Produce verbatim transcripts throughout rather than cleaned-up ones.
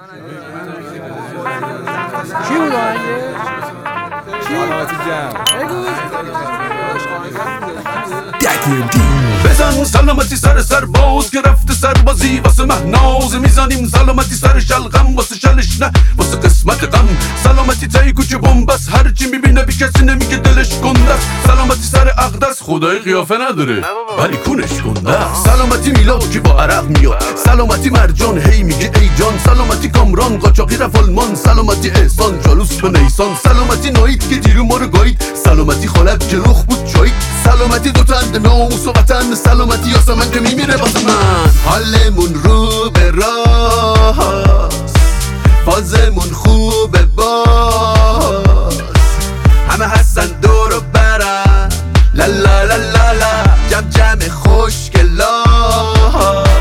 چی بود آهنگه؟ چی؟ سلامتی جمع بزن سلامتی سر سر باز که رفته سربازی واسه مهناز میزنیم سلامتی سر شلغم واسه شلش نه واسه قسمت غم سلامتی تایی کوچه بومبس هرچی میبینه بی کسی نمیگه دلش گنده است سلامتی سر عقدس خدای قیافه نداره ولی کونش گنده است سلامتی میلاد که با عرق میاد سلامتی مرجان هی میگه ای جان سلامتی کامران قاچاقی رفت آلمان سلامتی احسان جالوس به نیسان سلامتی نایید که دیرو ما رو گایید سلامتی خالب که رخ بود چایید سلامتی دو تند ناموس و وطن سلامتی یاسمن که میمیره واسه من حالمون رو به راست فازمون خوبه باز همه هستن دور و برن لا لا لا لا لا جمع جمع خوشگلاست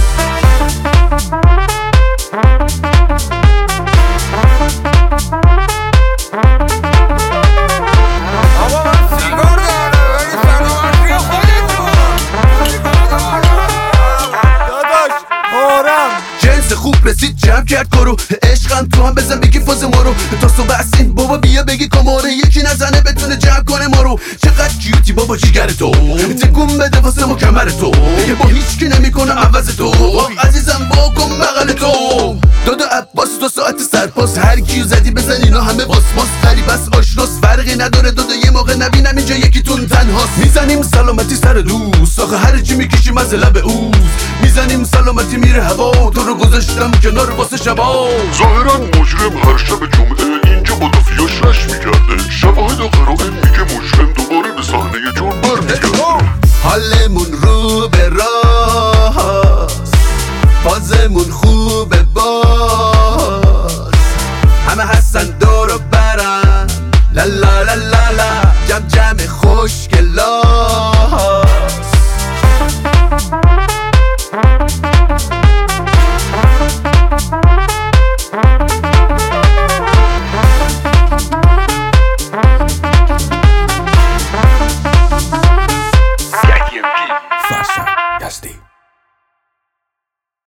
خوب رسید جمع کرد کارو عشقم تو هم بزن بگی فاز ما رو تا صبح سین بابا بیا بگی کاماره یکی نزنه بتونه جمع کنه ما رو چقدر کیوتی بابا جیگر تو تکون بده واسه ما کمر تو با هیچ کی نمیکنه عوض تو عزیزم با کن بغل تو دادا عباس دو ساعت سرپاس هر کیو زدی بزن اینا همه باس باس غریب است آشناس فرقی نداره دادا یه موقع نبینم اینجا یکیتون تنهاست میزنیم سلامتی سر دوست آخه هر چی میکشیم از لب اوز میزنیم سلامتی میره هوا تو رو گذاشتم کنار واسه شبا ظاهرا مجرم هر شب جمعه اینجا با دوفیاش رش میکرده شواهد و قرائن میگه مجرم دوباره به صحنه جرم برمیگرده حالمون رو به راست فازمون خوب